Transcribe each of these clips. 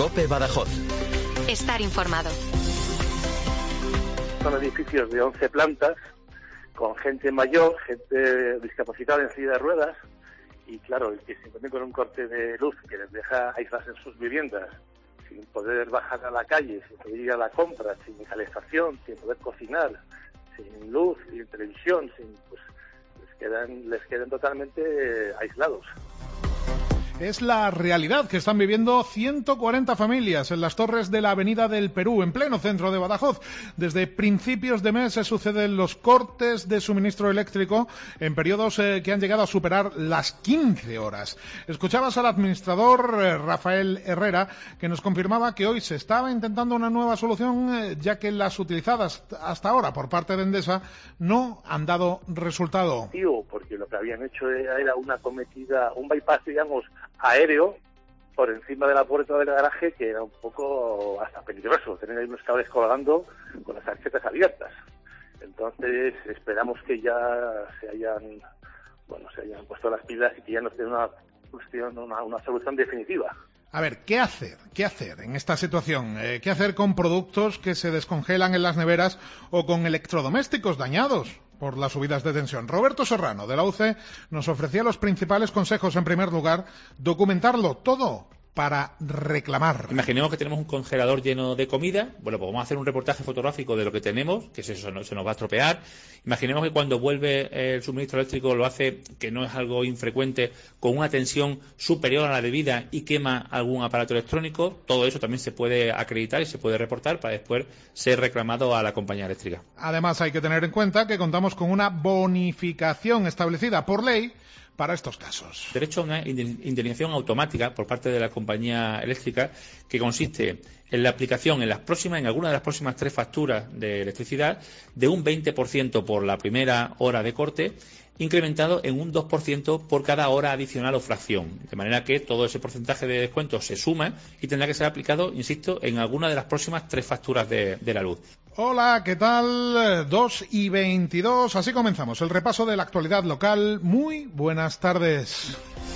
COPE Badajoz. Estar informado. Son edificios de 11 plantas, con gente mayor, gente discapacitada en silla de ruedas, y claro, el que se encuentre con un corte de luz que les deja aislarse en sus viviendas, sin poder bajar a la calle, sin poder ir a la compra, sin calefacción, sin poder cocinar, sin luz, sin televisión, pues les quedan totalmente aislados. Es la realidad que están viviendo 140 familias en las torres de la Avenida del Perú, en pleno centro de Badajoz. Desde principios de mes se suceden los cortes de suministro eléctrico en periodos que han llegado a superar las 15 horas. Escuchabas al administrador Rafael Herrera, que nos confirmaba que hoy se estaba intentando una nueva solución, ya que las utilizadas hasta ahora por parte de Endesa no han dado resultado. Porque lo que habían hecho era una cometida, un bypass, digamos, aéreo por encima de la puerta del garaje, que era un poco hasta peligroso, tener ahí unos cables colgando con las arquetas abiertas. Entonces esperamos que ya se hayan puesto las pilas y que ya nos den una solución definitiva. A ver, ¿qué hacer en esta situación? ¿Qué hacer con productos que se descongelan en las neveras o con electrodomésticos dañados por las subidas de tensión? Roberto Serrano, de la UCE, nos ofrecía los principales consejos. En primer lugar, documentarlo todo para reclamar. Imaginemos que tenemos un congelador lleno de comida. Bueno, pues vamos a hacer un reportaje fotográfico de lo que tenemos, que se nos va a estropear. Imaginemos que cuando vuelve el suministro eléctrico lo hace, que no es algo infrecuente, con una tensión superior a la debida y quema algún aparato electrónico. Todo eso también se puede acreditar y se puede reportar para después ser reclamado a la compañía eléctrica. Además, hay que tener en cuenta que contamos con una bonificación establecida por ley para estos casos. Derecho a una indemnización automática por parte de la compañía eléctrica, que consiste en la aplicación en alguna de las próximas 3 facturas de electricidad de un 20% por la primera hora de corte, incrementado en un 2% por cada hora adicional o fracción, de manera que todo ese porcentaje de descuento se suma y tendrá que ser aplicado, insisto, en alguna de las próximas 3 facturas de la luz. Hola, ¿qué tal? 2:22, así comenzamos el repaso de la actualidad local. Muy buenas tardes.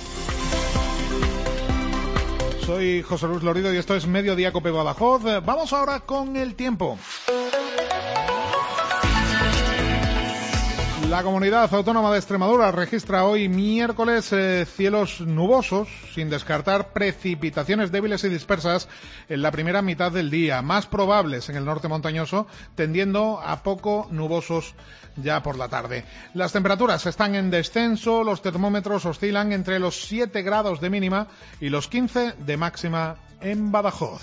Soy José Luis Lorido y esto es Mediodía Cope Badajoz. Vamos ahora con el tiempo. La Comunidad Autónoma de Extremadura registra hoy miércoles cielos nubosos, sin descartar precipitaciones débiles y dispersas en la primera mitad del día, más probables en el norte montañoso, tendiendo a poco nubosos ya por la tarde. Las temperaturas están en descenso, los termómetros oscilan entre los 7 grados de mínima y los 15 de máxima en Badajoz.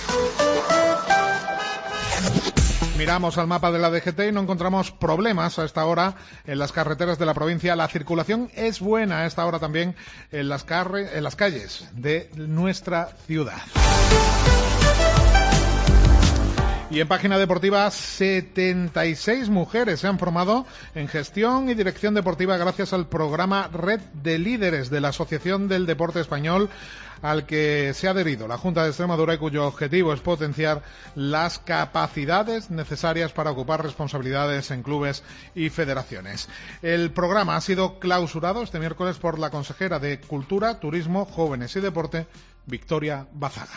Miramos al mapa de la DGT y no encontramos problemas a esta hora en las carreteras de la provincia. La circulación es buena a esta hora también en las calles de nuestra ciudad. Y en página deportiva, 76 mujeres se han formado en gestión y dirección deportiva gracias al programa Red de Líderes de la Asociación del Deporte Español, al que se ha adherido la Junta de Extremadura y cuyo objetivo es potenciar las capacidades necesarias para ocupar responsabilidades en clubes y federaciones. El programa ha sido clausurado este miércoles por la consejera de Cultura, Turismo, Jóvenes y Deporte, Victoria Bazaga.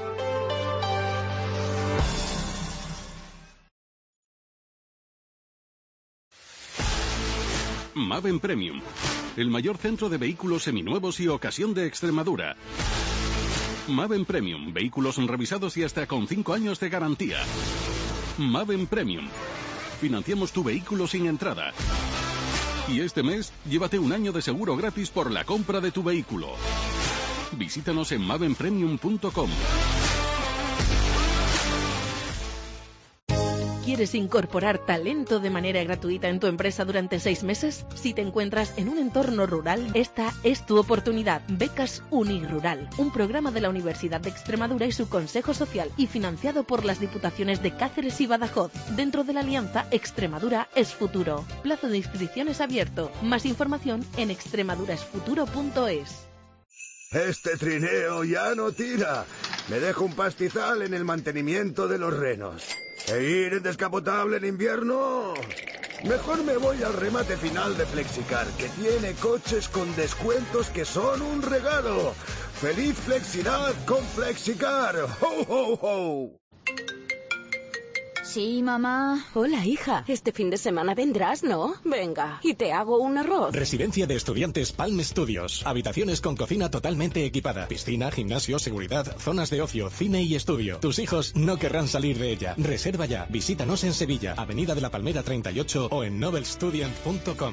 Maven Premium, el mayor centro de vehículos seminuevos y ocasión de Extremadura. Maven Premium, vehículos revisados y hasta con 5 años de garantía. Maven Premium, financiamos tu vehículo sin entrada. Y este mes, llévate un año de seguro gratis por la compra de tu vehículo. Visítanos en mavenpremium.com. ¿Quieres incorporar talento de manera gratuita en tu empresa durante 6 meses? Si te encuentras en un entorno rural, esta es tu oportunidad. Becas Unirural, un programa de la Universidad de Extremadura y su Consejo Social y financiado por las Diputaciones de Cáceres y Badajoz, dentro de la alianza Extremadura es Futuro. Plazo de inscripciones abierto. Más información en extremaduraesfuturo.es. Este trineo ya no tira. Me dejo un pastizal en el mantenimiento de los renos. ¿E ir en descapotable en invierno? Mejor me voy al remate final de Flexicar, que tiene coches con descuentos que son un regalo. ¡Feliz Flexidad con Flexicar! ¡Ho, ho, ho! Sí, mamá. Hola, hija. Este fin de semana vendrás, ¿no? Venga, y te hago un arroz. Residencia de estudiantes Palm Studios. Habitaciones con cocina totalmente equipada. Piscina, gimnasio, seguridad, zonas de ocio, cine y estudio. Tus hijos no querrán salir de ella. Reserva ya. Visítanos en Sevilla, Avenida de la Palmera 38 o en nobelstudent.com.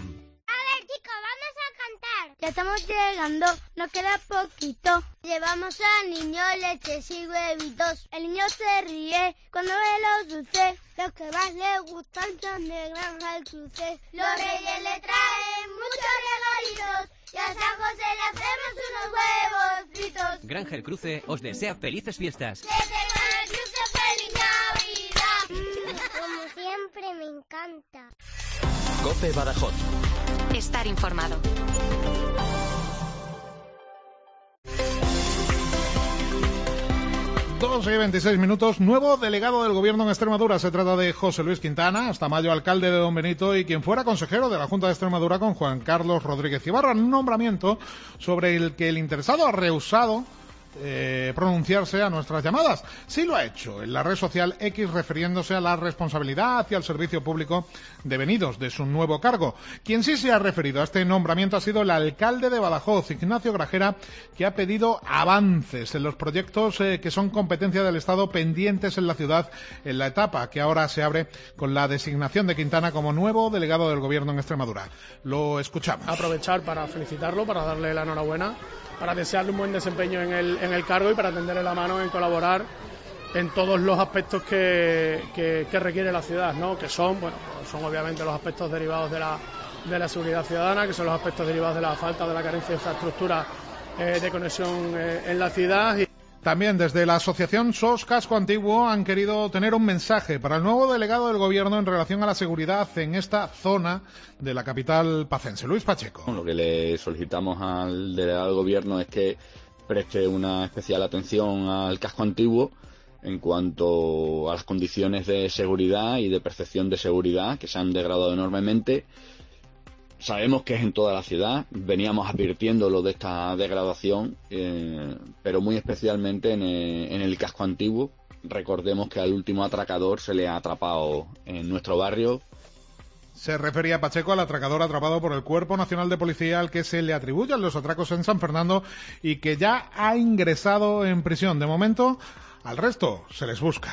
Ya estamos llegando, nos queda poquito. Llevamos al niño leches y huevitos. El niño se ríe cuando ve los dulces. Los que más le gustan son de Granja El Cruce. Los reyes le traen muchos regalitos y a San José le hacemos unos huevos fritos. Granja El Cruce os desea felices fiestas. Que tengan el cruce feliz Navidad. Como siempre me encanta. COPE Badajoz. Estar informado. Dos y 26 minutos. Nuevo delegado del Gobierno en Extremadura. Se trata de José Luis Quintana, hasta mayo alcalde de Don Benito y quien fuera consejero de la Junta de Extremadura con Juan Carlos Rodríguez Ibarra. Un nombramiento sobre el que el interesado ha rehusado pronunciarse a nuestras llamadas. Sí lo ha hecho en la red social X, refiriéndose a la responsabilidad hacia el servicio público devenidos de su nuevo cargo. Quien sí se ha referido a este nombramiento ha sido el alcalde de Badajoz, Ignacio Grajera, que ha pedido avances en los proyectos que son competencia del Estado pendientes en la ciudad en la etapa que ahora se abre con la designación de Quintana como nuevo delegado del Gobierno en Extremadura. Lo escuchamos. Aprovechar para felicitarlo, para darle la enhorabuena, para desearle un buen desempeño en el cargo y para tenderle la mano en colaborar en todos los aspectos que requiere la ciudad, ¿no? Que son obviamente los aspectos derivados de la seguridad ciudadana, que son los aspectos derivados de la falta de la carencia de infraestructura de conexión en la ciudad. También desde la asociación SOS Casco Antiguo han querido tener un mensaje para el nuevo delegado del Gobierno en relación a la seguridad en esta zona de la capital pacense. Luis Pacheco. Lo que le solicitamos al delegado del Gobierno es que preste una especial atención al casco antiguo en cuanto a las condiciones de seguridad y de percepción de seguridad que se han degradado enormemente. Sabemos que es en toda la ciudad, veníamos advirtiendo lo de esta degradación, pero muy especialmente en el casco antiguo. Recordemos que al último atracador se le ha atrapado en nuestro barrio. Se refería Pacheco al atracador atrapado por el Cuerpo Nacional de Policía al que se le atribuyen los atracos en San Fernando y que ya ha ingresado en prisión. De momento, al resto se les busca.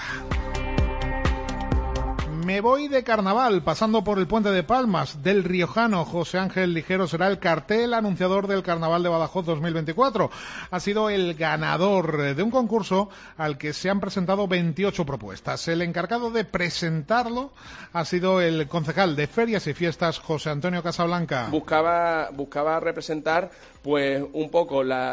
Me voy de carnaval, pasando por el Puente de Palmas. Del riojano José Ángel Ligero será el cartel anunciador del Carnaval de Badajoz 2024. Ha sido el ganador de un concurso al que se han presentado 28 propuestas. El encargado de presentarlo ha sido el concejal de Ferias y Fiestas, José Antonio Casablanca. Buscaba representar pues un poco el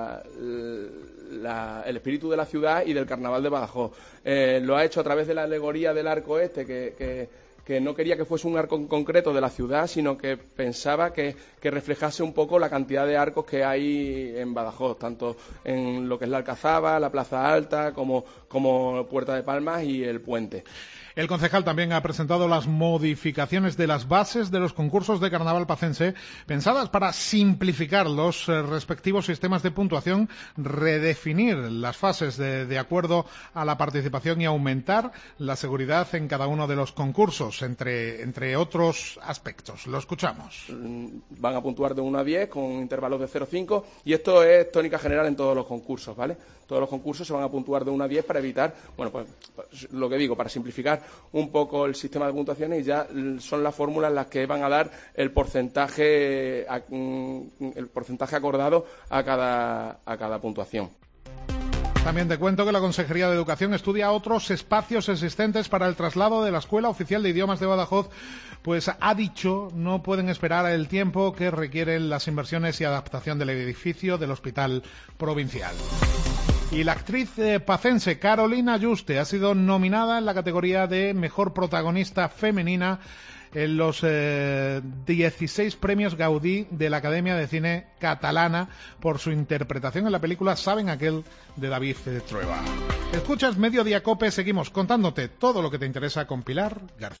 espíritu de la ciudad y del Carnaval de Badajoz. Lo ha hecho a través de la alegoría del arco este, que no quería que fuese un arco en concreto de la ciudad, sino que pensaba que reflejase un poco la cantidad de arcos que hay en Badajoz, tanto en lo que es la Alcazaba, la Plaza Alta, como Puerta de Palmas y el Puente. El concejal también ha presentado las modificaciones de las bases de los concursos de carnaval pacense, pensadas para simplificar los respectivos sistemas de puntuación, redefinir las fases de acuerdo a la participación y aumentar la seguridad en cada uno de los concursos, entre otros aspectos. Lo escuchamos. Van a puntuar de 1 a 10 con intervalos de 0,5 y esto es tónica general en todos los concursos, ¿vale? Todos los concursos se van a puntuar de 1 a 10 para evitar, lo que digo, para simplificar un poco el sistema de puntuaciones, y ya son las fórmulas las que van a dar el porcentaje acordado a cada puntuación. También te cuento que la Consejería de Educación estudia otros espacios existentes para el traslado de la Escuela Oficial de Idiomas de Badajoz, pues ha dicho no pueden esperar el tiempo que requieren las inversiones y adaptación del edificio del Hospital Provincial. Y la actriz pacense Carolina Juste ha sido nominada en la categoría de Mejor Protagonista Femenina en los 16 premios Gaudí de la Academia de Cine Catalana por su interpretación en la película Saben aquel de David Trueba. Escuchas Mediodía Cope, seguimos contándote todo lo que te interesa con Pilar García.